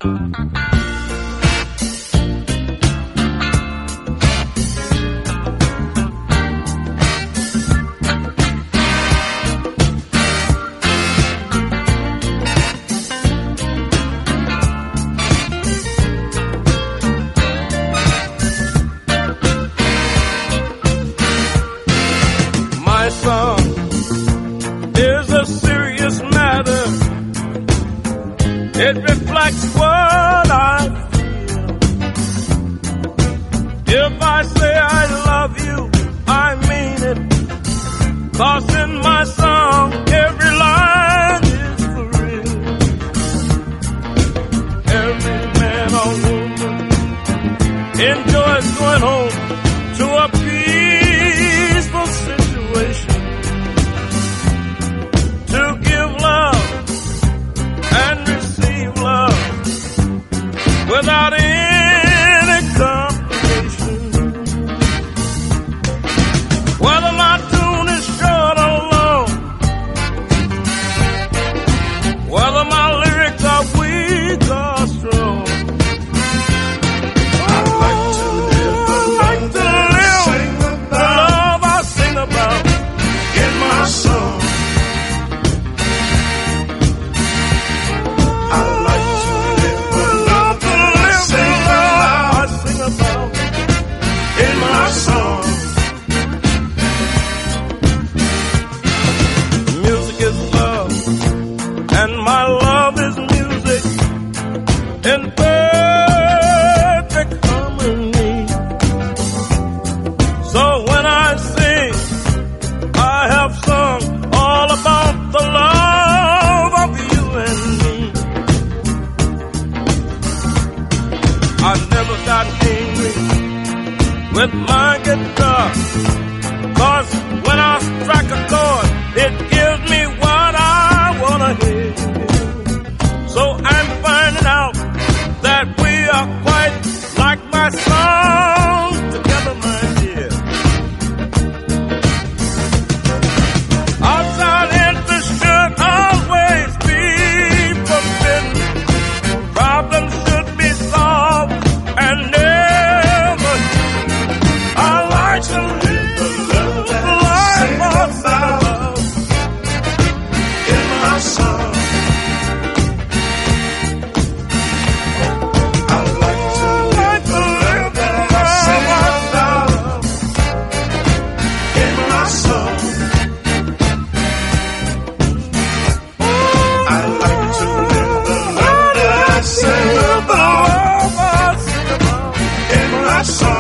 My song is a serious matter. It reflects what I feel. If I say I love you, I mean it. 'Cause in my song, every line is for real. Every man or woman enjoys going home to a peaceful situation, to give love and receive love without any complication. Whether my tune is short or long, whether my lyrics are weak or strong, I like to live the love I sing about in my song. I like to live the love I sing about in my song. Music is love, and my love is music in perfect harmony. So when I sing, I have sung all about the love of you and me. I never got angry with my guitar, 'cause when I strike a chord, it gives me what I wanna hear. So I'm finding out that we are quite like my song together, my dear. Outside interest should always be forbidden. Problems should be solved and never hidden. I like to live the life of love in my song. I like to live the life that I sing about in my song. I like to live the life that I sing about in my song.